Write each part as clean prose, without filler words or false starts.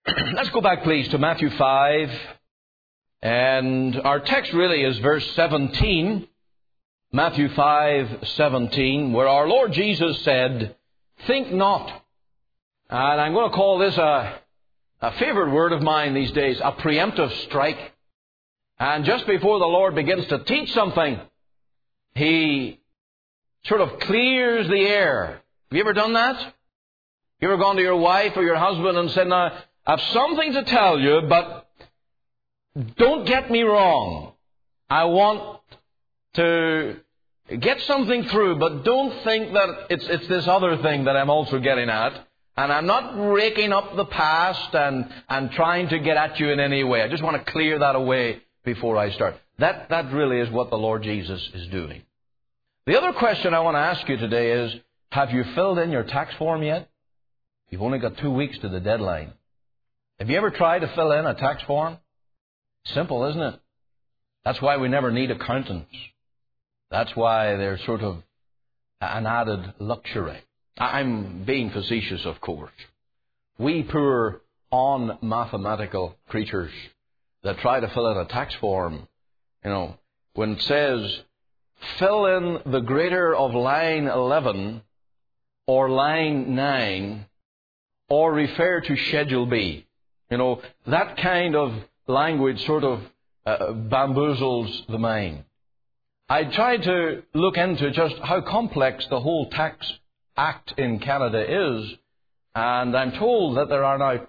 Let's go back, please, to Matthew 5. And our text really is verse 17. Matthew 5:17, where our Lord Jesus said, "Think not." And I'm going to call this a favorite word of mine these days, a preemptive strike. And just before the Lord begins to teach something, He sort of clears the air. Have you ever done that? You ever gone to your wife or your husband and said, "Now, I have something to tell you, but don't get me wrong. I want to get something through, but don't think that it's this other thing that I'm also getting at. And I'm not raking up the past and trying to get at you in any way. I just want to clear that away before I start." That really is what the Lord Jesus is doing. The other question I want to ask you today is, have you filled in your tax form yet? You've only got 2 weeks to the deadline. Have you ever tried to fill in a tax form? Simple, isn't it? That's why we never need accountants. That's why they're sort of an added luxury. I'm being facetious, of course. We poor unmathematical creatures that try to fill in a tax form, when it says, fill in the greater of line 11 or line 9 or refer to Schedule B. That kind of language sort of bamboozles the mind. I tried to look into just how complex the whole tax act in Canada is, and I'm told that there are now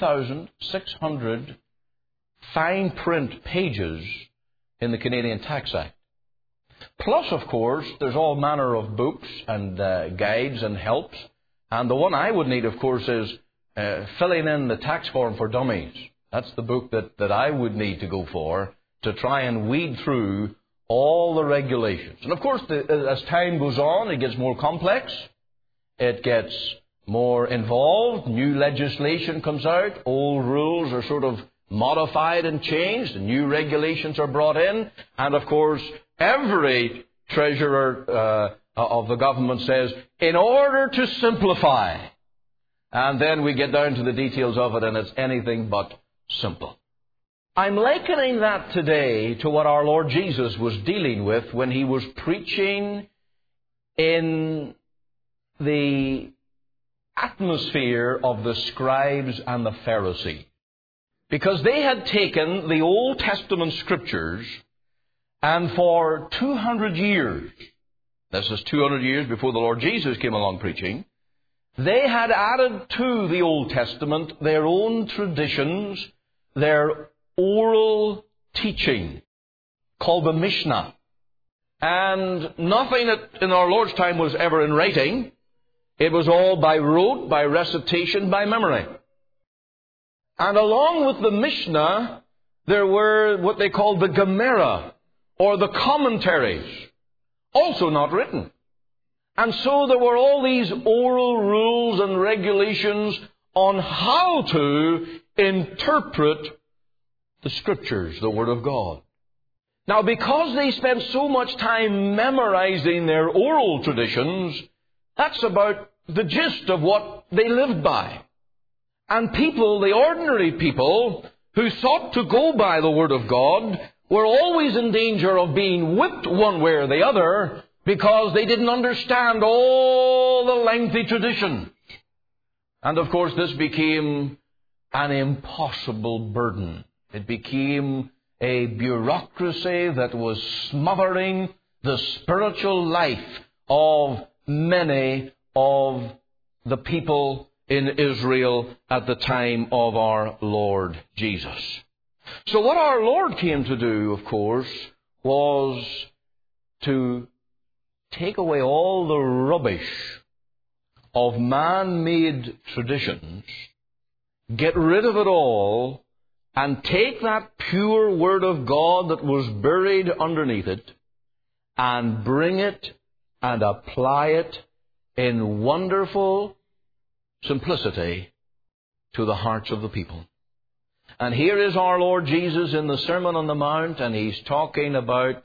2,600 fine print pages in the Canadian Tax Act. Plus, of course, there's all manner of books and guides and helps. And the one I would need, of course, is Filling in the Tax Form for Dummies. That's the book that I would need to go for to try and weed through all the regulations. And, of course, as time goes on, it gets more complex. It gets more involved. New legislation comes out. Old rules are sort of modified and changed. New regulations are brought in. And, of course, every treasurer of the government says, in order to simplify. And then we get down to the details of it, and it's anything but simple. I'm likening that today to what our Lord Jesus was dealing with when He was preaching in the atmosphere of the scribes and the Pharisees. Because they had taken the Old Testament Scriptures, and for 200 years, this is 200 years before the Lord Jesus came along preaching, they had added to the Old Testament their own traditions, their oral teaching, called the Mishnah. And nothing in our Lord's time was ever in writing. It was all by rote, by recitation, by memory. And along with the Mishnah, there were what they called the Gemara, or the commentaries, also not written. And so there were all these oral rules and regulations on how to interpret the Scriptures, the Word of God. Now, because they spent so much time memorizing their oral traditions, that's about the gist of what they lived by. And people, the ordinary people, who sought to go by the Word of God, were always in danger of being whipped one way or the other because they didn't understand all the lengthy traditions. And of course, this became an impossible burden. It became a bureaucracy that was smothering the spiritual life of many of the people in Israel at the time of our Lord Jesus. So what our Lord came to do, of course, was to take away all the rubbish of man-made traditions, get rid of it all, and take that pure Word of God that was buried underneath it, and bring it and apply it in wonderful simplicity to the hearts of the people. And here is our Lord Jesus in the Sermon on the Mount, and He's talking about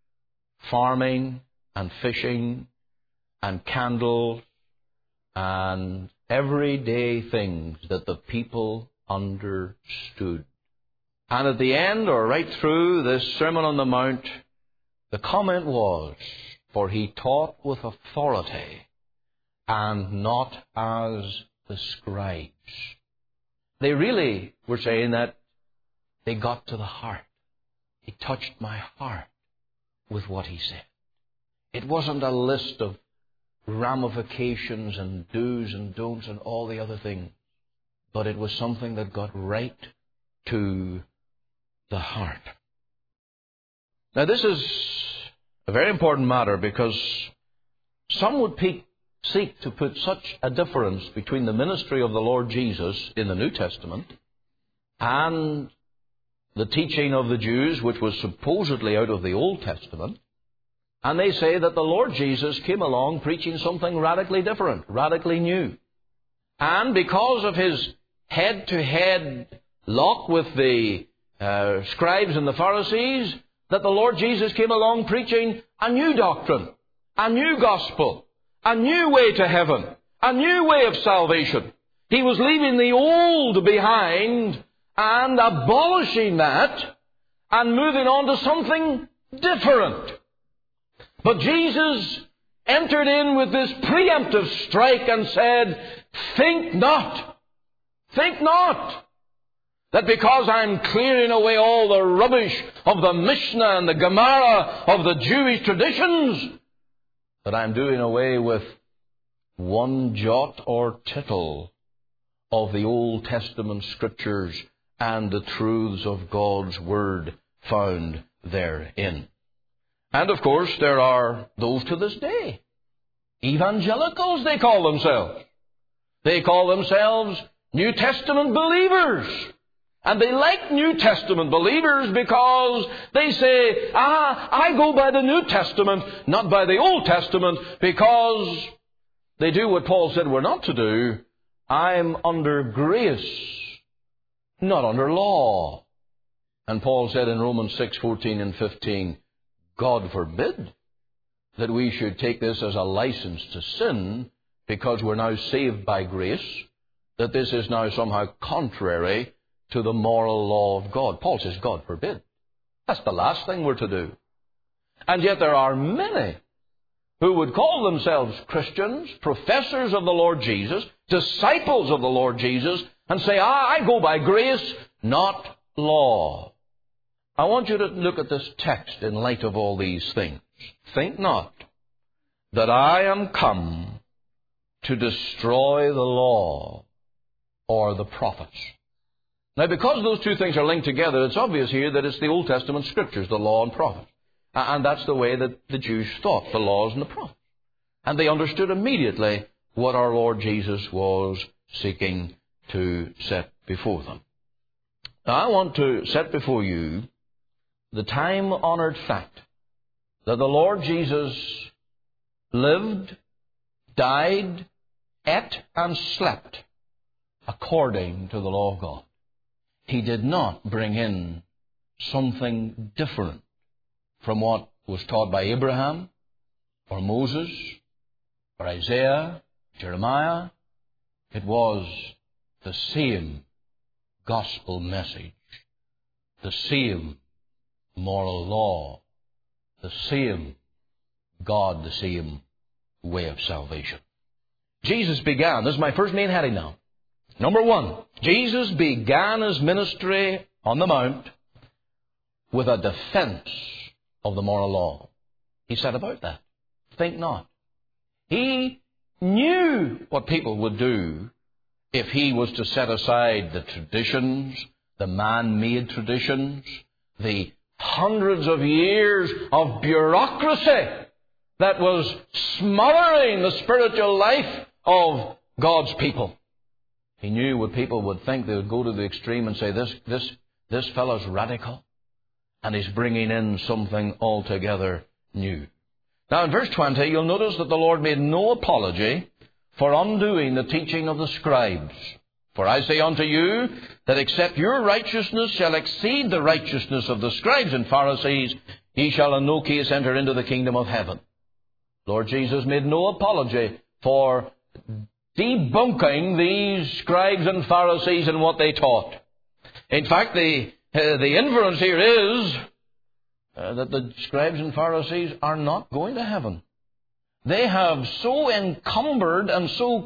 farming and fishing and candles and everyday things that the people understood. And at the end, or right through this Sermon on the Mount, the comment was, for he taught with authority and not as the scribes. They really were saying that they got to the heart. He touched my heart with what he said. It wasn't a list of ramifications and do's and don'ts and all the other things, but it was something that got right to the heart. Now, this is a very important matter because some would seek to put such a difference between the ministry of the Lord Jesus in the New Testament and the teaching of the Jews, which was supposedly out of the Old Testament. And they say that the Lord Jesus came along preaching something radically different, radically new. And because of his head-to-head lock with the scribes and the Pharisees, that the Lord Jesus came along preaching a new doctrine, a new gospel, a new way to heaven, a new way of salvation. He was leaving the old behind and abolishing that and moving on to something different. But Jesus entered in with this preemptive strike and said, think not that because I'm clearing away all the rubbish of the Mishnah and the Gemara of the Jewish traditions, that I'm doing away with one jot or tittle of the Old Testament Scriptures and the truths of God's Word found therein. And of course, there are those to this day, evangelicals they call themselves. They call themselves New Testament believers. And they like New Testament believers because they say, I go by the New Testament, not by the Old Testament, because they do what Paul said we're not to do. I'm under grace, not under law. And Paul said in Romans 6:14 and 15, God forbid that we should take this as a license to sin because we're now saved by grace, that this is now somehow contrary to the moral law of God. Paul says, God forbid. That's the last thing we're to do. And yet there are many who would call themselves Christians, professors of the Lord Jesus, disciples of the Lord Jesus, and say, I go by grace, not law. I want you to look at this text in light of all these things. Think not that I am come to destroy the law or the prophets. Now, because those two things are linked together, it's obvious here that it's the Old Testament Scriptures, the law and prophets. And that's the way that the Jews thought, the laws and the prophets. And they understood immediately what our Lord Jesus was seeking to set before them. Now, I want to set before you the time-honored fact that the Lord Jesus lived, died, ate, and slept according to the law of God. He did not bring in something different from what was taught by Abraham or Moses or Isaiah, Jeremiah. It was the same gospel message, the same moral law, the same God, the same way of salvation. Jesus began, this is my first main heading now. Number one, Jesus began his ministry on the Mount with a defense of the moral law. He said about that, think not. He knew what people would do if he was to set aside the traditions, the man-made traditions, the hundreds of years of bureaucracy that was smothering the spiritual life of God's people. He knew what people would think. They would go to the extreme and say, this fellow's radical, and he's bringing in something altogether new. Now in verse 20, you'll notice that the Lord made no apology for undoing the teaching of the scribes. For I say unto you, that except your righteousness shall exceed the righteousness of the scribes and Pharisees, ye shall in no case enter into the kingdom of heaven. Lord Jesus made no apology for debunking these scribes and Pharisees and what they taught. In fact, the inference here is that the scribes and Pharisees are not going to heaven. They have so encumbered and so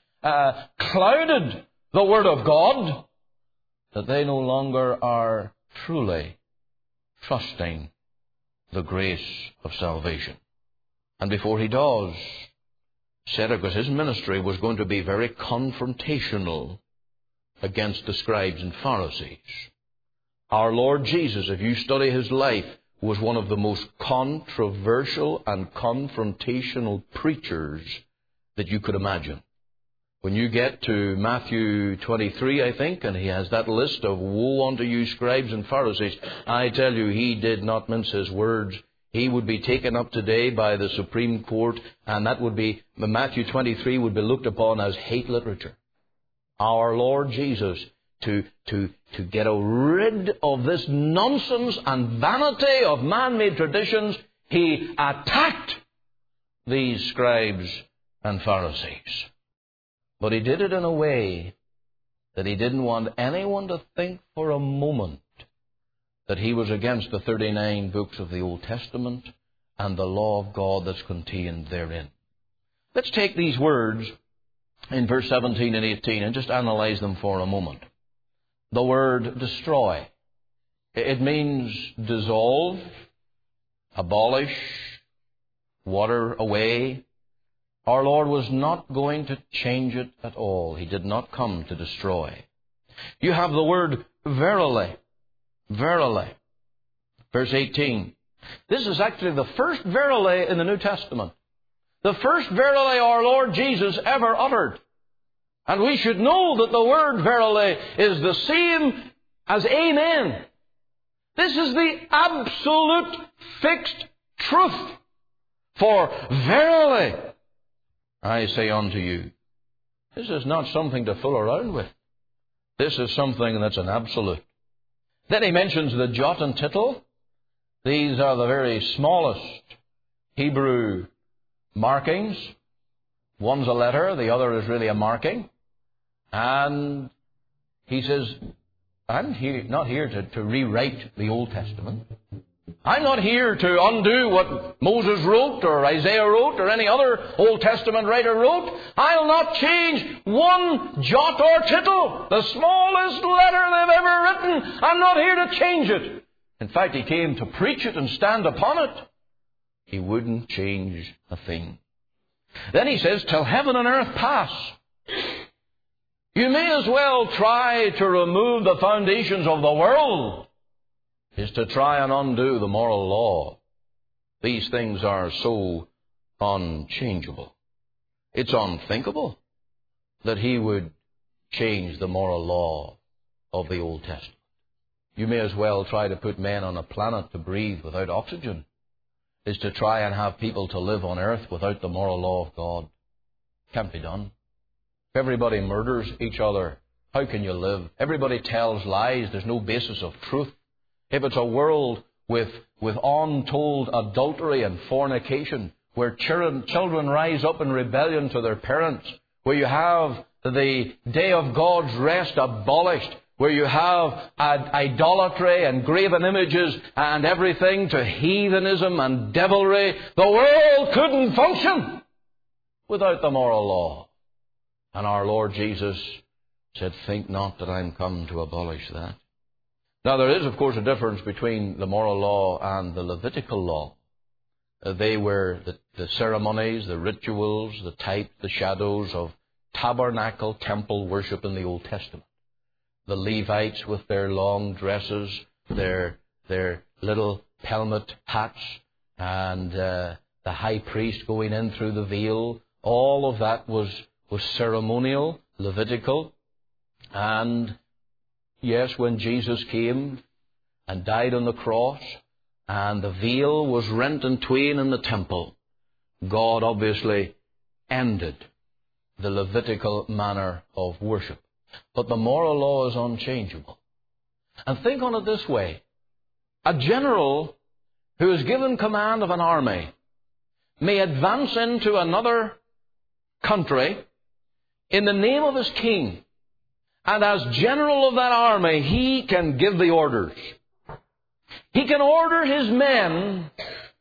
clouded the Word of God that they no longer are truly trusting the grace of salvation. And before he does, Cedeccus, his ministry was going to be very confrontational against the scribes and Pharisees. Our Lord Jesus, if you study his life, was one of the most controversial and confrontational preachers that you could imagine. When you get to Matthew 23, I think, and he has that list of woe unto you scribes and Pharisees, I tell you, he did not mince his words. He would be taken up today by the Supreme Court, and that would be, Matthew 23 would be looked upon as hate literature. Our Lord Jesus, to get rid of this nonsense and vanity of man-made traditions, he attacked these scribes and Pharisees. But he did it in a way that he didn't want anyone to think for a moment that he was against the 39 books of the Old Testament and the law of God that's contained therein. Let's take these words in verse 17 and 18 and just analyze them for a moment. The word destroy. It means dissolve, abolish, water away. Our Lord was not going to change it at all. He did not come to destroy. You have the word verily. Verily. Verse 18. This is actually the first verily in the New Testament. The first verily our Lord Jesus ever uttered. And we should know that the word verily is the same as amen. This is the absolute fixed truth. For verily, I say unto you. This is not something to fool around with. This is something that's an absolute. Then he mentions the jot and tittle. These are the very smallest Hebrew markings. One's a letter, the other is really a marking. And he says, I'm not here to rewrite the Old Testament. I'm not here to undo what Moses wrote or Isaiah wrote or any other Old Testament writer wrote. I'll not change one jot or tittle, the smallest letter they've ever written. I'm not here to change it. In fact, he came to preach it and stand upon it. He wouldn't change a thing. Then he says, till heaven and earth pass. You may as well try to remove the foundations of the world is to try and undo the moral law. These things are so unchangeable. It's unthinkable that he would change the moral law of the Old Testament. You may as well try to put men on a planet to breathe without oxygen is to try and have people to live on earth without the moral law of God. Can't be done. If everybody murders each other, how can you live? Everybody tells lies. There's no basis of truth. If it's a world with untold adultery and fornication, where children rise up in rebellion to their parents, where you have the day of God's rest abolished, where you have idolatry and graven images and everything to heathenism and devilry, the world couldn't function without the moral law. And our Lord Jesus said, think not that I'm come to abolish that. Now, there is, of course, a difference between the moral law and the Levitical law. They were the ceremonies, the rituals, the type, the shadows of tabernacle, temple worship in the Old Testament. The Levites with their long dresses, their little helmet hats, and the high priest going in through the veil, all of that was ceremonial, Levitical. And yes, when Jesus came and died on the cross, and the veil was rent in twain in the temple, God obviously ended the Levitical manner of worship. But the moral law is unchangeable. And think on it this way. A general who is given command of an army may advance into another country in the name of his king. And as general of that army, he can give the orders. He can order his men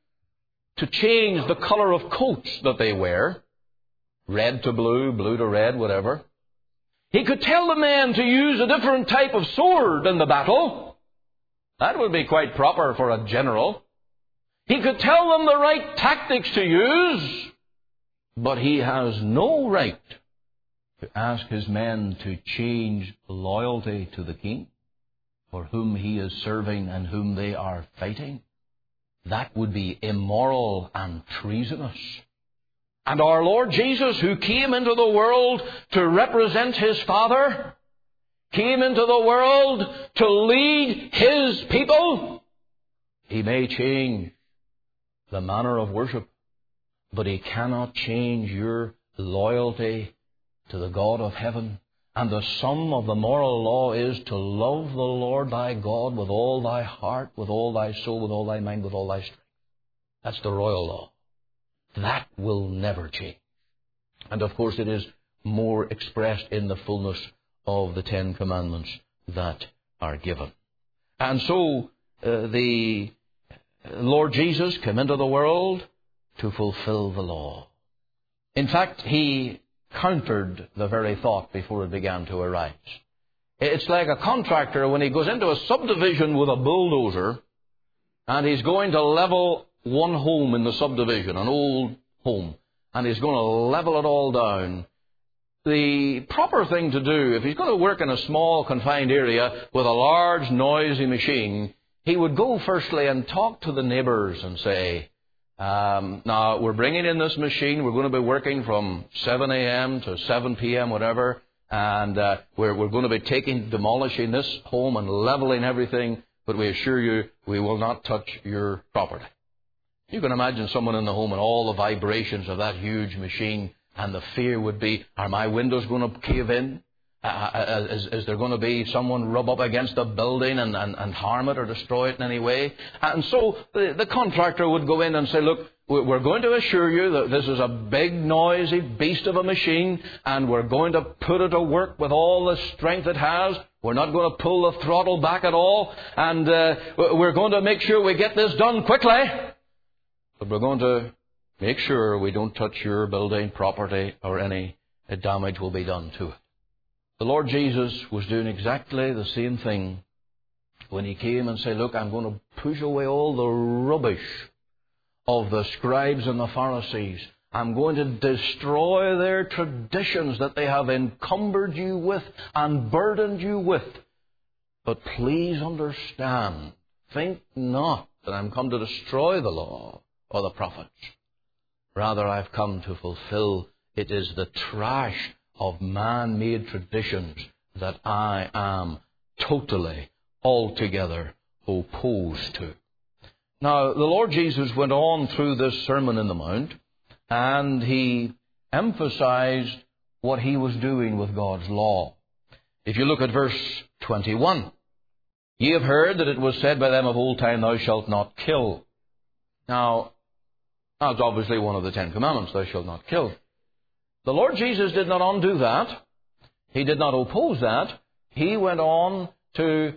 to change the color of coats that they wear, red to blue, blue to red, whatever. He could tell the men to use a different type of sword in the battle. That would be quite proper for a general. He could tell them the right tactics to use, but he has no right to ask his men to change loyalty to the king for whom he is serving and whom they are fighting. That would be immoral and treasonous. And our Lord Jesus, who came into the world to represent his Father, came into the world to lead his people. He may change the manner of worship, but he cannot change your loyalty to the God of heaven. And the sum of the moral law is to love the Lord thy God with all thy heart, with all thy soul, with all thy mind, with all thy strength. That's the royal law. That will never change. And of course it is more expressed in the fullness of the Ten Commandments that are given. And so the Lord Jesus came into the world to fulfill the law. In fact, he countered the very thought before it began to arise. It's like a contractor when he goes into a subdivision with a bulldozer and he's going to level one home in the subdivision, an old home, and he's going to level it all down. The proper thing to do, if he's going to work in a small confined area with a large noisy machine, he would go firstly and talk to the neighbours and say, now we're bringing in this machine, we're going to be working from 7 a.m. to 7 p.m. whatever, and we're going to be demolishing this home and leveling everything, but we assure you we will not touch your property. You can imagine someone in the home and all the vibrations of that huge machine, and the fear would be, are my windows going to cave in? Is there going to be someone rub up against the building and harm it or destroy it in any way? And so the contractor would go in and say, look, we're going to assure you that this is a big, noisy beast of a machine, and we're going to put it to work with all the strength it has. We're not going to pull the throttle back at all, and we're going to make sure we get this done quickly. But we're going to make sure we don't touch your building, property, or any damage will be done to it. The Lord Jesus was doing exactly the same thing when he came and said, look, I'm going to push away all the rubbish of the scribes and the Pharisees. I'm going to destroy their traditions that they have encumbered you with and burdened you with. But please understand, think not that I'm come to destroy the law or the prophets. Rather, I've come to fulfill. It is the trash of man-made traditions that I am totally, altogether opposed to. Now, the Lord Jesus went on through this Sermon on the Mount, and he emphasized what he was doing with God's law. If you look at verse 21, ye have heard that it was said by them of old time, thou shalt not kill. Now, that's obviously one of the Ten Commandments, thou shalt not kill. The Lord Jesus did not undo that. He did not oppose that. He went on to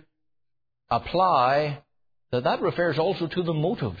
apply that refers also to the motives.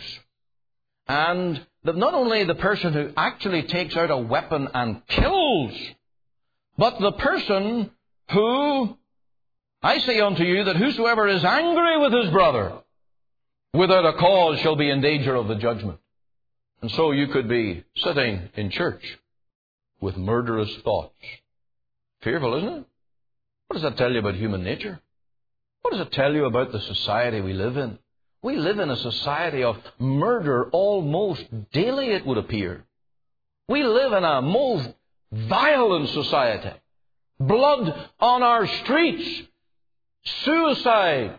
And that not only the person who actually takes out a weapon and kills, but the person who, I say unto you that whosoever is angry with his brother without a cause shall be in danger of the judgment. And so you could be sitting in church with murderous thoughts. Fearful, isn't it? What does that tell you about human nature? What does it tell you about the society we live in? We live in a society of murder almost daily, it would appear. We live in a most violent society. Blood on our streets, suicides,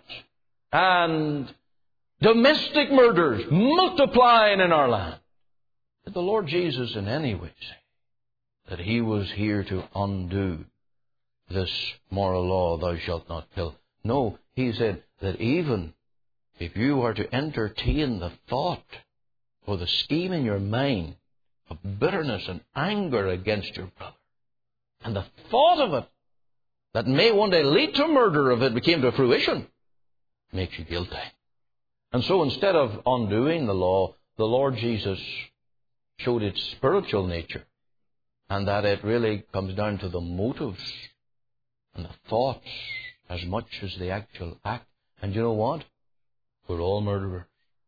and domestic murders multiplying in our land. Did the Lord Jesus in any way say that he was here to undo this moral law, thou shalt not kill? No, he said that even if you are to entertain the thought or the scheme in your mind of bitterness and anger against your brother, And the thought of it, that may one day lead to murder if it became to fruition, makes you guilty. And so instead of undoing the law, the Lord Jesus showed its spiritual nature, and that it really comes down to the motives and the thoughts as much as the actual act. And you know what? We're all murderers.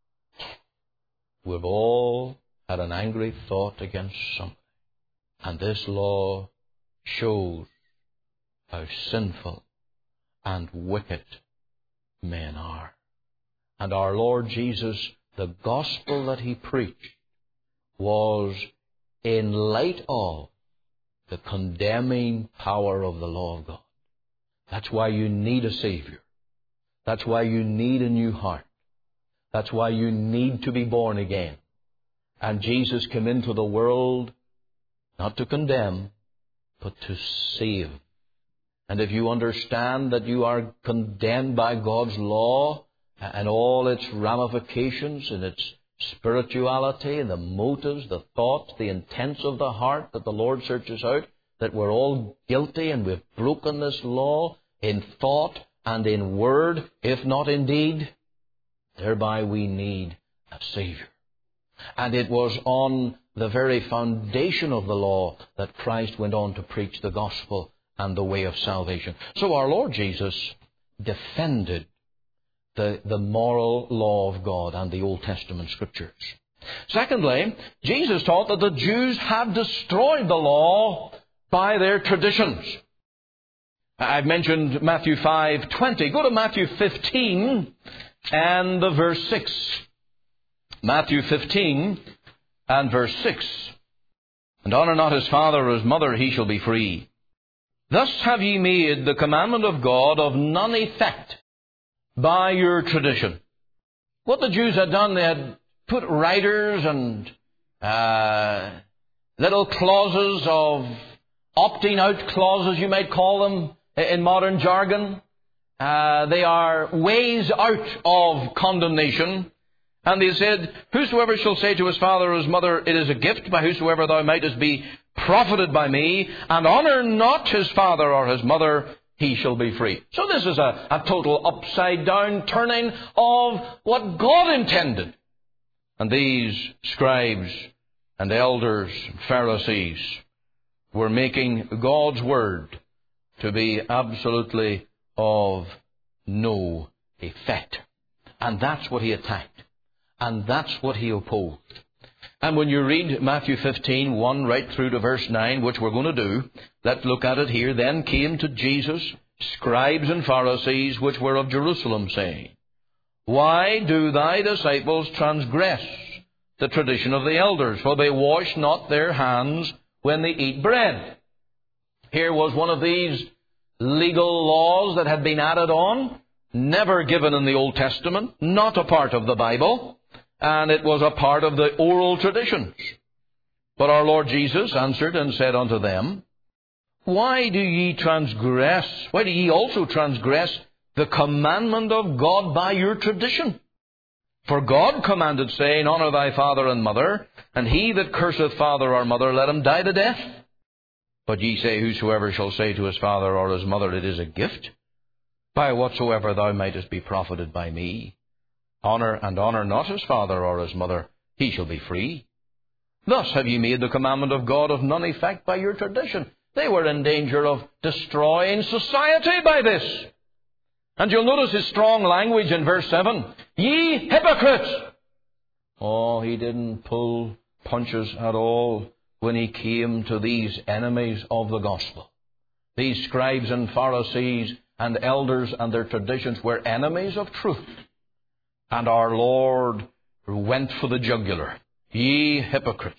We've all had an angry thought against somebody. And this law shows how sinful and wicked men are. And our Lord Jesus, the gospel that He preached, was in light of the condemning power of the law of God. That's why you need a Savior. That's why you need a new heart. That's why you need to be born again. And Jesus came into the world not to condemn, but to save. And if you understand that you are condemned by God's law and all its ramifications and its spirituality and the motives, the thoughts, the intents of the heart that the Lord searches out, that we're all guilty and we've broken this law in thought and in word, if not in deed, thereby we need a Savior. And it was on the very foundation of the law that Christ went on to preach the gospel and the way of salvation. So our Lord Jesus defended the moral law of God and the Old Testament Scriptures. Secondly, Jesus taught that the Jews had destroyed the law by their traditions. I've mentioned Matthew 5:20. Go to Matthew 15 and the verse 6. Matthew 15 and verse 6. And honour not his father or his mother, he shall be free. Thus have ye made the commandment of God of none effect by your tradition. What the Jews had done, they had put riders and little clauses of opting out clauses, you might call them, in modern jargon. They are ways out of condemnation. And they said, whosoever shall say to his father or his mother, it is a gift by whosoever thou mightest be profited by me, and honour not his father or his mother, he shall be free. So this is a total upside down turning of what God intended. And these scribes and elders and Pharisees were making God's word to be absolutely of no effect. And that's what he attacked. And that's what he opposed. And when you read Matthew 15, 1 right through to verse 9, which we're going to do, let's look at it here. Then came to Jesus scribes and Pharisees which were of Jerusalem, saying, why do thy disciples transgress the tradition of the elders? For they wash not their hands when they eat bread. Here was one of these legal laws that had been added on, never given in the Old Testament, not a part of the Bible, and it was a part of the oral traditions. But our Lord Jesus answered and said unto them, why do ye transgress? Why do ye also transgress the commandment of God by your tradition? For God commanded, saying, honour thy father and mother, and he that curseth father or mother, let him die the death. But ye say, whosoever shall say to his father or his mother, it is a gift, by whatsoever thou mightest be profited by me, honour not his father or his mother, he shall be free. Thus have ye made the commandment of God of none effect by your tradition. They were in danger of destroying society by this. And you'll notice his strong language in verse 7. Ye hypocrites! Oh, he didn't pull punches at all when he came to these enemies of the gospel. These scribes and Pharisees and elders and their traditions were enemies of truth. And our Lord went for the jugular. Ye hypocrites!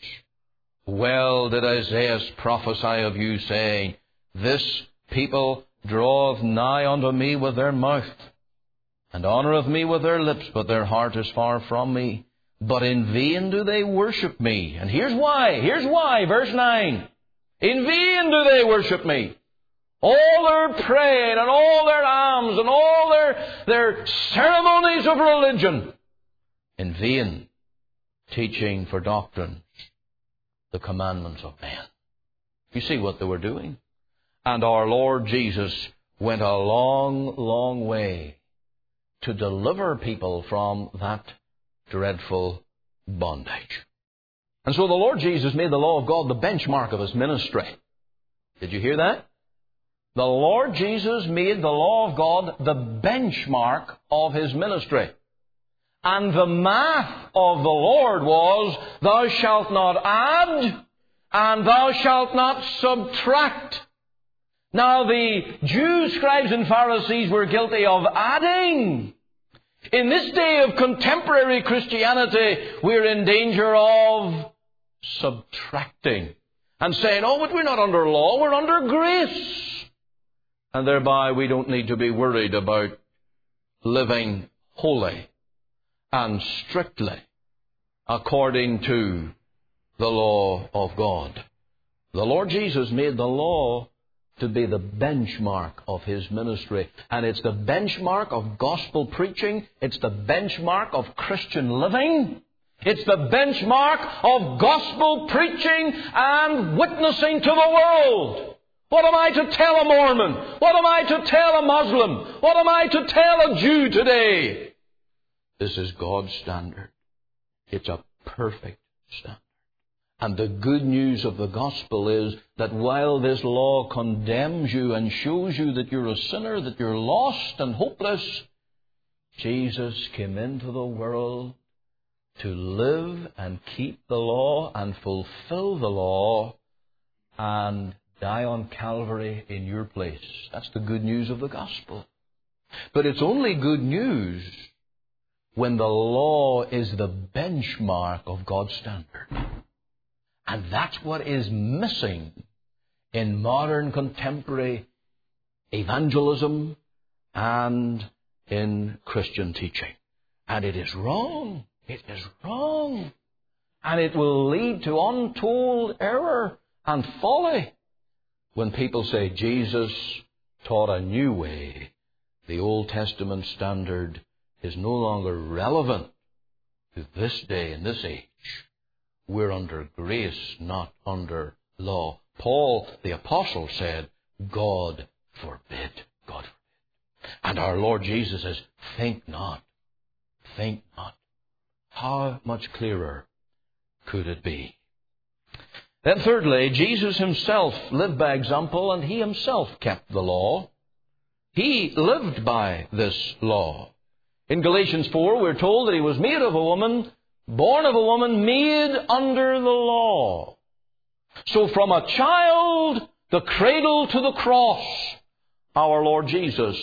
Well did Isaiah prophesy of you, saying, this people draweth nigh unto me with their mouth, and honoureth me with their lips, but their heart is far from me. But in vain do they worship me. And here's why. Here's why. Verse 9. In vain do they worship me. All their praying and all their alms and all their ceremonies of religion, in vain, teaching for doctrines the commandments of men. You see what they were doing? And our Lord Jesus went a long, long way to deliver people from that dreadful bondage. And so the Lord Jesus made the law of God the benchmark of His ministry. Did you hear that? The Lord Jesus made the law of God the benchmark of His ministry. And the math of the Lord was, thou shalt not add, and thou shalt not subtract. Now the Jews, scribes and Pharisees were guilty of adding. In this day of contemporary Christianity, we're in danger of subtracting. And saying, oh, but we're not under law, we're under grace. And thereby we don't need to be worried about living holy and strictly according to the law of God. The Lord Jesus made the law to be the benchmark of His ministry. And it's the benchmark of gospel preaching. It's the benchmark of Christian living. It's the benchmark of gospel preaching and witnessing to the world. What am I to tell a Mormon? What am I to tell a Muslim? What am I to tell a Jew today? This is God's standard. It's a perfect standard. And the good news of the gospel is that while this law condemns you and shows you that you're a sinner, that you're lost and hopeless, Jesus came into the world to live and keep the law and fulfill the law and die on Calvary in your place. That's the good news of the gospel. But it's only good news when the law is the benchmark of God's standard. And that's what is missing in modern contemporary evangelism and in Christian teaching. And it is wrong. It is wrong. And it will lead to untold error and folly. When people say Jesus taught a new way, the Old Testament standard is no longer relevant to this day and this age. We're under grace, not under law. Paul, the apostle, said, God forbid. God forbid. And our Lord Jesus says, think not. Think not. How much clearer could it be? Then thirdly, Jesus Himself lived by example, and He Himself kept the law. He lived by this law. In Galatians 4, we're told that He was made of a woman, born of a woman, made under the law. So from a child, the cradle to the cross, our Lord Jesus,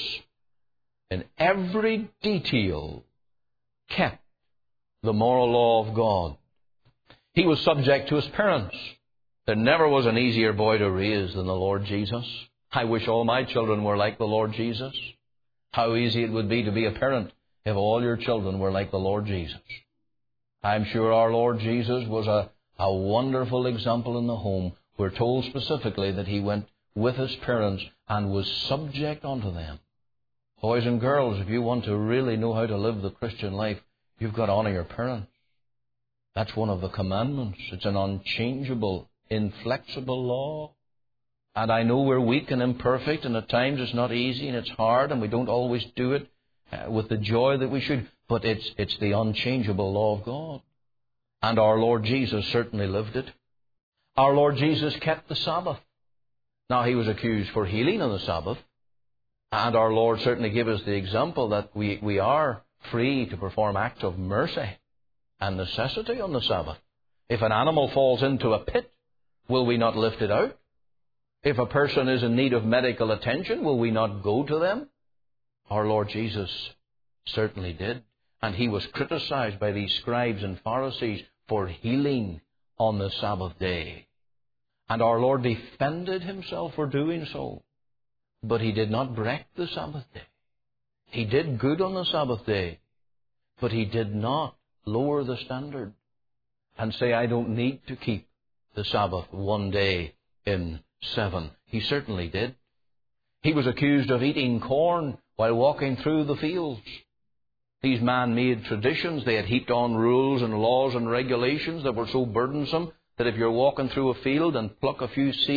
in every detail, kept the moral law of God. He was subject to His parents. There never was an easier boy to raise than the Lord Jesus. I wish all my children were like the Lord Jesus. How easy it would be to be a parent if all your children were like the Lord Jesus. I'm sure our Lord Jesus was a wonderful example in the home. We're told specifically that He went with His parents and was subject unto them. Boys and girls, if you want to really know how to live the Christian life, you've got to honor your parents. That's one of the commandments. It's an unchangeable, inflexible law. And I know we're weak and imperfect, and at times it's not easy and it's hard, and we don't always do it with the joy that we should. But it's the unchangeable law of God. And our Lord Jesus certainly lived it. Our Lord Jesus kept the Sabbath. Now, He was accused for healing on the Sabbath. And our Lord certainly gave us the example that we are free to perform acts of mercy and necessity on the Sabbath. If an animal falls into a pit, will we not lift it out? If a person is in need of medical attention, will we not go to them? Our Lord Jesus certainly did. And He was criticized by these scribes and Pharisees for healing on the Sabbath day. And our Lord defended Himself for doing so. But He did not break the Sabbath day. He did good on the Sabbath day. But He did not lower the standard and say, I don't need to keep the Sabbath one day in 7. He certainly did. He was accused of eating corn while walking through the fields. These man-made traditions, they had heaped on rules and laws and regulations that were so burdensome that if you're walking through a field and pluck a few seeds,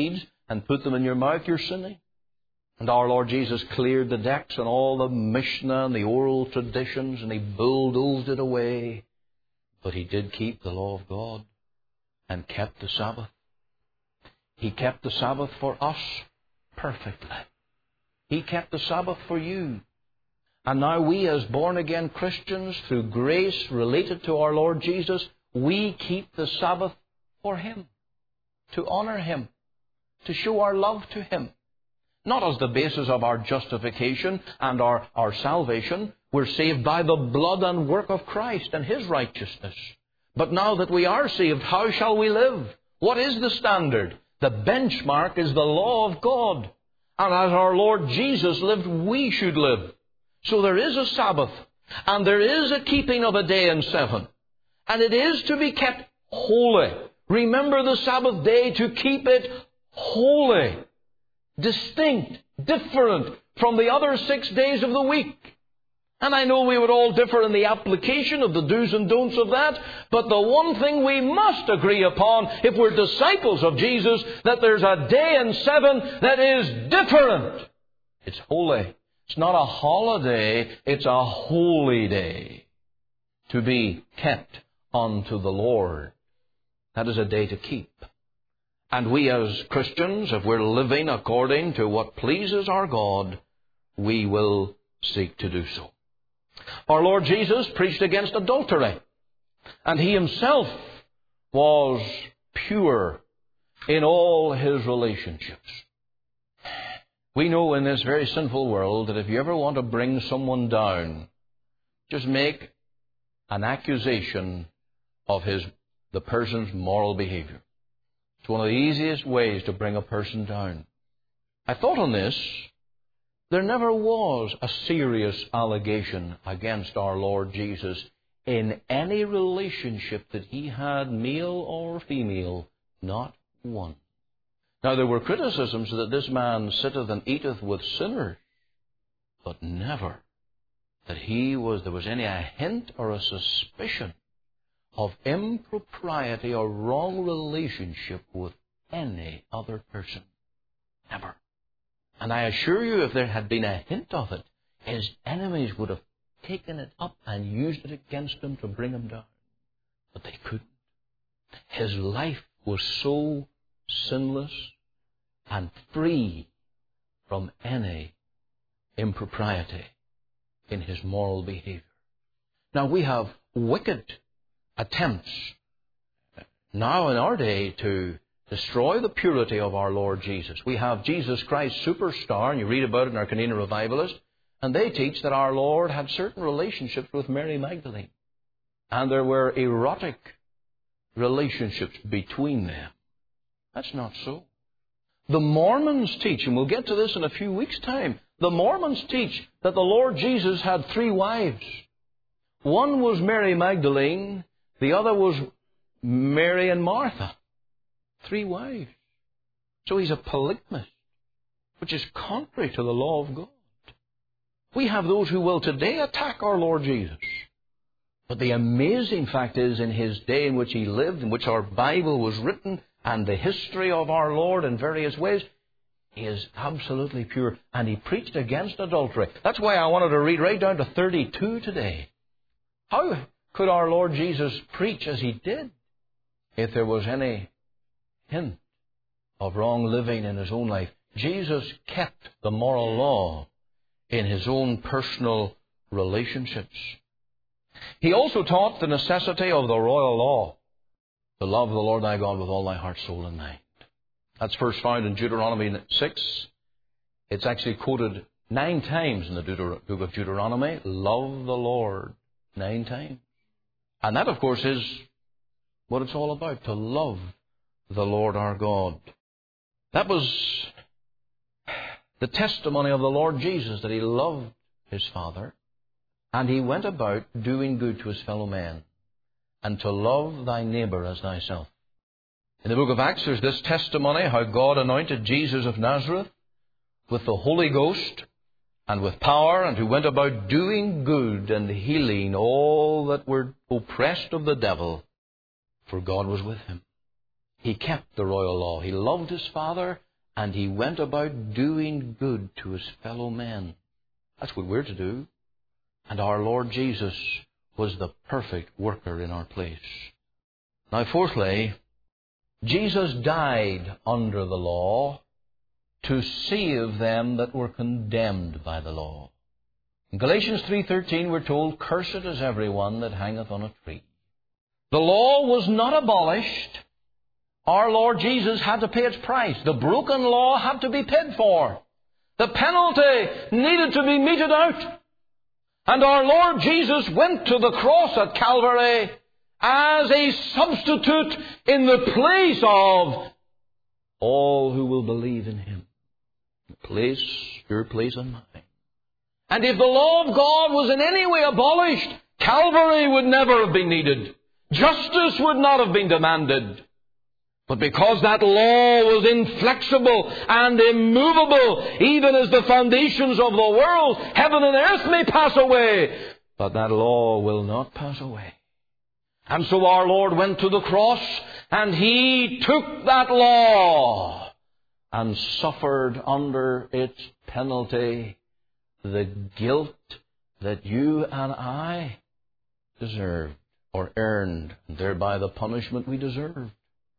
and put them in your mouth, you're sinning. And our Lord Jesus cleared the decks on all the Mishnah and the oral traditions, and He bulldozed it away. But He did keep the law of God and kept the Sabbath. He kept the Sabbath for us perfectly. He kept the Sabbath for you. And now we, as born-again Christians, through grace related to our Lord Jesus, we keep the Sabbath for Him, to honor Him, to show our love to Him. Not as the basis of our justification and our salvation. We're saved by the blood and work of Christ and His righteousness. But now that we are saved, how shall we live? What is the standard? The benchmark is the law of God. And as our Lord Jesus lived, we should live. So there is a Sabbath, and there is a keeping of a day in 7. And it is to be kept holy. Remember the Sabbath day to keep it holy, distinct, different from the other 6 days of the week. And I know we would all differ in the application of the do's and don'ts of that, but the one thing we must agree upon, if we're disciples of Jesus, that there's a day in 7 that is different. It's holy. It's not a holiday, it's a holy day to be kept unto the Lord. That is a day to keep. And we as Christians, if we're living according to what pleases our God, we will seek to do so. Our Lord Jesus preached against adultery, and He Himself was pure in all His relationships. We know in this very sinful world that if you ever want to bring someone down, just make an accusation of the person's moral behavior. It's one of the easiest ways to bring a person down. I thought on this. There never was a serious allegation against our Lord Jesus in any relationship that He had, male or female, not one. Now there were criticisms that this man sitteth and eateth with sinners, but never that there was any a hint or a suspicion of impropriety or wrong relationship with any other person. Never. And I assure you, if there had been a hint of it, His enemies would have taken it up and used it against Him to bring Him down. But they couldn't. His life was so sinless and free from any impropriety in His moral behavior. Now we have wicked attempts now in our day to destroy the purity of our Lord Jesus. We have Jesus Christ Superstar, and you read about it in our Canadian Revivalist, and they teach that our Lord had certain relationships with Mary Magdalene. And there were erotic relationships between them. That's not so. The Mormons teach, and we'll get to this in a few weeks' time, the Mormons teach that the Lord Jesus had 3 wives. One was Mary Magdalene, the other was Mary and Martha. 3 wives. So He's a polygamist, which is contrary to the law of God. We have those who will today attack our Lord Jesus. But the amazing fact is, in His day in which He lived, in which our Bible was written, and the history of our Lord in various ways, He is absolutely pure. And He preached against adultery. That's why I wanted to read right down to 32 today. How could our Lord Jesus preach as He did if there was any hint of wrong living in His own life? Jesus kept the moral law in His own personal relationships. He also taught the necessity of the royal law, to love the Lord thy God with all thy heart, soul, and mind. That's first found in Deuteronomy 6. It's actually quoted 9 times in the book of Deuteronomy. Love the Lord 9 times. And that, of course, is what it's all about, to love the Lord our God. That was the testimony of the Lord Jesus, that He loved His Father, and He went about doing good to His fellow men, and to love thy neighbour as thyself. In the book of Acts, there's this testimony how God anointed Jesus of Nazareth with the Holy Ghost and with power, and who went about doing good and healing all that were oppressed of the devil, for God was with Him. He kept the royal law. He loved His Father, and he went about doing good to his fellow men. That's what we're to do. And our Lord Jesus was the perfect worker in our place. Now, fourthly, Jesus died under the law to save them that were condemned by the law. In Galatians 3:13 we're told, "Cursed is everyone that hangeth on a tree." The law was not abolished. Our Lord Jesus had to pay its price. The broken law had to be paid for. The penalty needed to be meted out. And our Lord Jesus went to the cross at Calvary as a substitute in the place of all who will believe in Him. The place, your place and mine. And if the law of God was in any way abolished, Calvary would never have been needed. Justice would not have been demanded. But because that law was inflexible and immovable, even as the foundations of the world, heaven and earth may pass away, but that law will not pass away. And so our Lord went to the cross, and He took that law and suffered under its penalty the guilt that you and I deserved or earned, and thereby the punishment we deserved.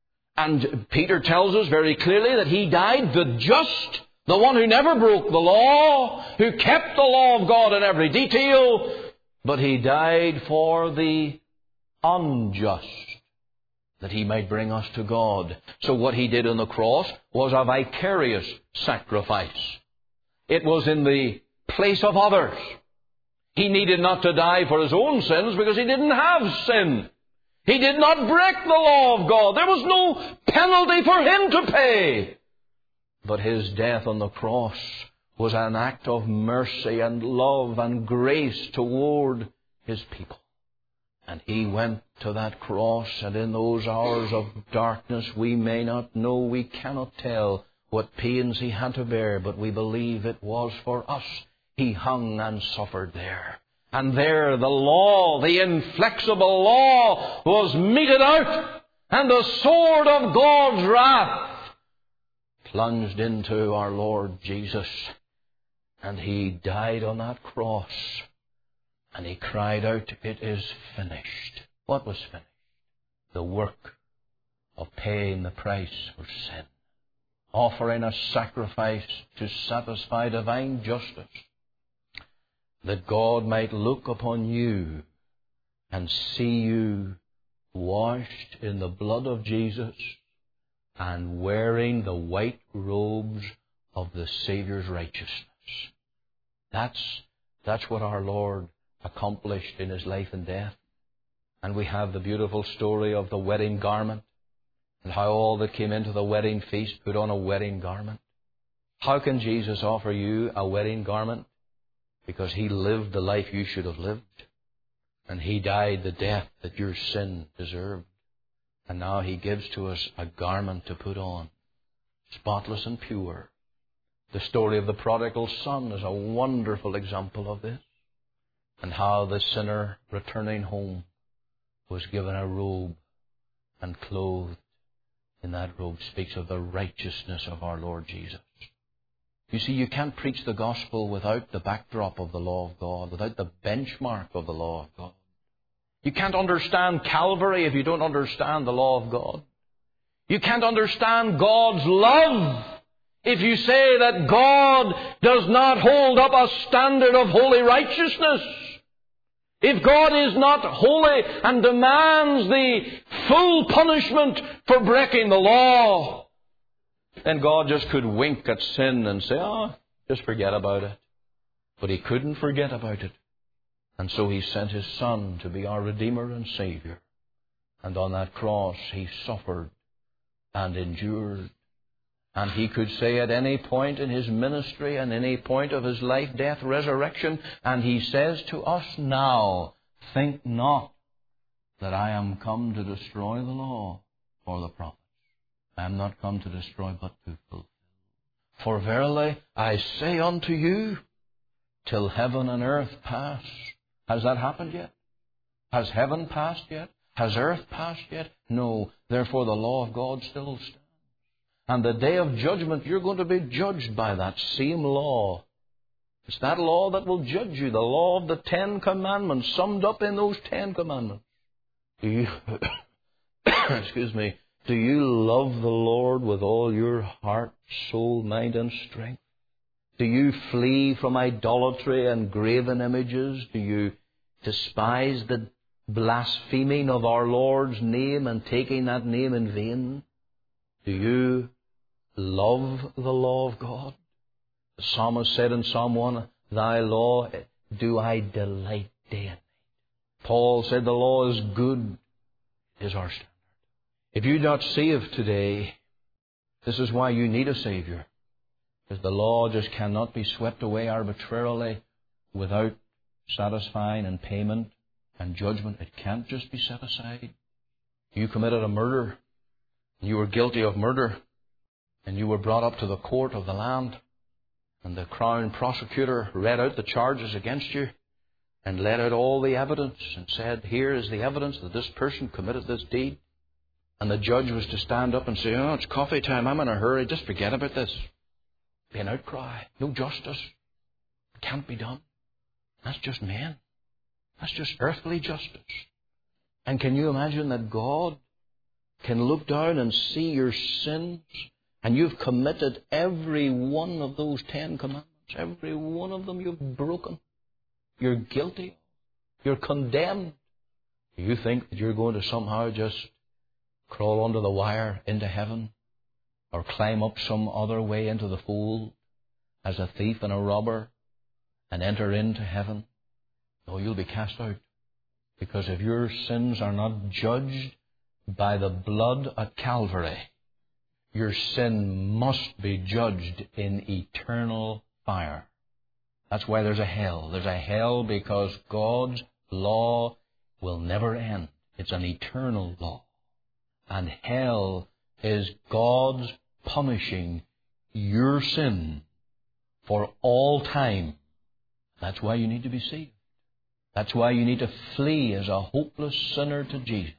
And Peter tells us very clearly that He died, the just, the one who never broke the law, who kept the law of God in every detail, but He died for the unjust, that He might bring us to God. So what He did on the cross was a vicarious sacrifice. It was in the place of others. He needed not to die for His own sins because He didn't have sin. He did not break the law of God. There was no penalty for Him to pay. But His death on the cross was an act of mercy and love and grace toward His people. And He went to that cross, and in those hours of darkness we may not know, we cannot tell what pains He had to bear, but we believe it was for us. He hung and suffered there. And there the law, the inflexible law, was meted out, and the sword of God's wrath plunged into our Lord Jesus. And He died on that cross, and He cried out, "It is finished." What was finished? The work of paying the price for sin, offering a sacrifice to satisfy divine justice, that God might look upon you and see you washed in the blood of Jesus and wearing the white robes of the Savior's righteousness. That's what our Lord accomplished in His life and death. And we have the beautiful story of the wedding garment, and how all that came into the wedding feast put on a wedding garment. How can Jesus offer you a wedding garment? Because He lived the life you should have lived. And He died the death that your sin deserved. And now He gives to us a garment to put on, spotless and pure. The story of the prodigal son is a wonderful example of this. And how the sinner returning home was given a robe and clothed in that robe. Speaks of the righteousness of our Lord Jesus. You see, you can't preach the gospel without the backdrop of the law of God, without the benchmark of the law of God. You can't understand Calvary if you don't understand the law of God. You can't understand God's love if you say that God does not hold up a standard of holy righteousness. If God is not holy and demands the full punishment for breaking the law, then God just could wink at sin and say, just forget about it. But He couldn't forget about it. And so He sent His Son to be our Redeemer and Savior. And on that cross He suffered and endured. And He could say at any point in His ministry and any point of His life, death, resurrection, and He says to us now, "Think not that I am come to destroy the law or the prophets. I am not come to destroy, but to fulfill. For verily I say unto you, till heaven and earth pass." Has that happened yet? Has heaven passed yet? Has earth passed yet? No. Therefore the law of God still stands. And the day of judgment, you're going to be judged by that same law. It's that law that will judge you, the law of the 10 Commandments, summed up in those 10 Commandments. Do you, excuse me, do you love the Lord with all your heart, soul, mind, and strength? Do you flee from idolatry and graven images? Do you despise the blaspheming of our Lord's name and taking that name in vain? Do you love the law of God? The psalmist said in Psalm 1, Thy law do I delight day and night. Paul said the law is good, is our standard. If you're not saved today, this is why you need a Savior. Because the law just cannot be swept away arbitrarily without satisfying and payment and judgment. It can't just be set aside. You committed a murder. You were guilty of murder. And you were brought up to the court of the land. And the crown prosecutor read out the charges against you and let out all the evidence and said, here is the evidence that this person committed this deed. And the judge was to stand up and say, oh, it's coffee time. I'm in a hurry. Just forget about this. Be an outcry. No justice. It can't be done. That's just men. That's just earthly justice. And can you imagine that God can look down and see your sins, and you've committed every one of those 10 commandments, every one of them you've broken. You're guilty. You're condemned. You think that you're going to somehow just crawl under the wire into heaven, or climb up some other way into the fold as a thief and a robber and enter into heaven? No, you'll be cast out. Because if your sins are not judged by the blood at Calvary, your sin must be judged in eternal fire. That's why there's a hell. There's a hell because God's law will never end. It's an eternal law. And hell is God's punishing your sin for all time. That's why you need to be saved. That's why you need to flee as a hopeless sinner to Jesus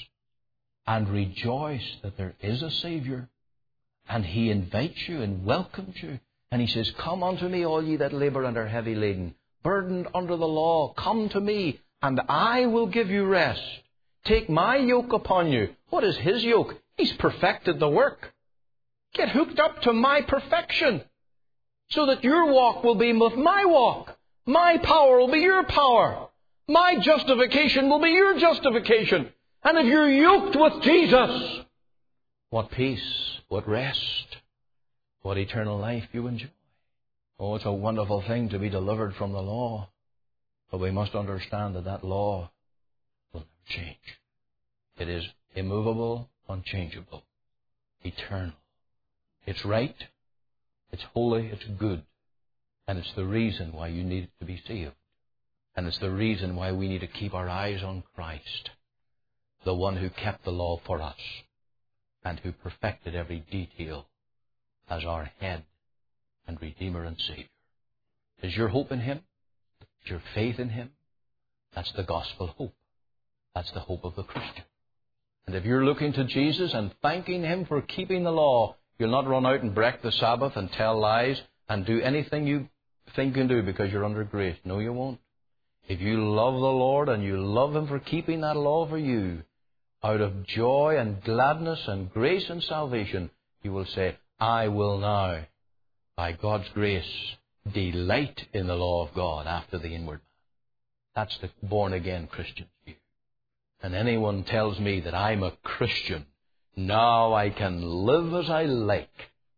and rejoice that there is a Savior, and He invites you and welcomes you, and He says, come unto me, all ye that labor and are heavy laden, burdened under the law, come to me, and I will give you rest. Take my yoke upon you. What is His yoke? He's perfected the work. Get hooked up to my perfection so that your walk will be with my walk. My power will be your power. My justification will be your justification. And if you're yoked with Jesus, what peace, what rest, what eternal life you enjoy. Oh, it's a wonderful thing to be delivered from the law. But we must understand that that law will never change. It is immovable, unchangeable, eternal. It's right, it's holy, it's good. And it's the reason why you need to be saved. And it's the reason why we need to keep our eyes on Christ, the one who kept the law for us and who perfected every detail as our head and Redeemer and Savior. Is your hope in Him? Is your faith in Him? That's the gospel hope. That's the hope of the Christian. And if you're looking to Jesus and thanking Him for keeping the law, you'll not run out and break the Sabbath and tell lies and do anything you think you can do because you're under grace. No, you won't. If you love the Lord and you love Him for keeping that law for you, out of joy and gladness and grace and salvation, you will say, I will now, by God's grace, delight in the law of God after the inward man. That's the born-again Christian view. And anyone tells me that I'm a Christian, now I can live as I like,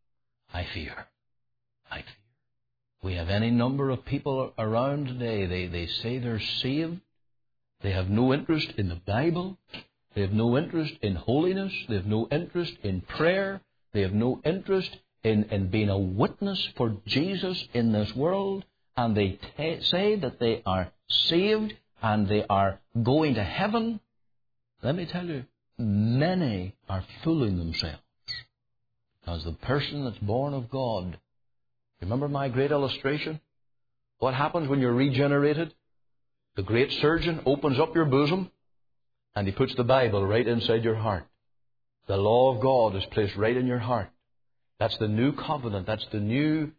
I fear. I fear. We have any number of people around today, they say they're saved. They have no interest in the Bible. They have no interest in holiness. They have no interest in prayer. They have no interest in being a witness for Jesus in this world. And they say that they are saved and they are going to heaven. Let me tell you, many are fooling themselves. Because the person that's born of God, remember my great illustration? What happens when you're regenerated? The great surgeon opens up your bosom and he puts the Bible right inside your heart. The law of God is placed right in your heart. That's the new covenant. That's the new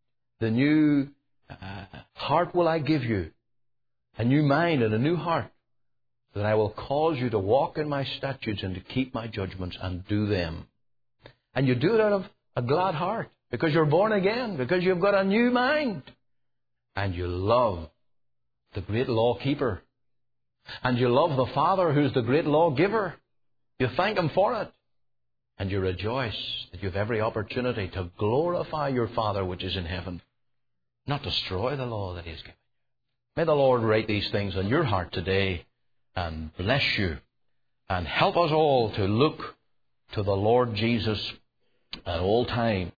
heart will I give you. A new mind and a new heart. That I will cause you to walk in my statutes and to keep my judgments and do them. And you do it out of a glad heart. Because you're born again. Because you've got a new mind. And you love the great lawkeeper. And you love the Father who's the great lawgiver. You thank Him for it. And you rejoice that you have every opportunity to glorify your Father which is in heaven. Not destroy the law that He has given. May the Lord write these things on your heart today and bless you and help us all to look to the Lord Jesus at all times.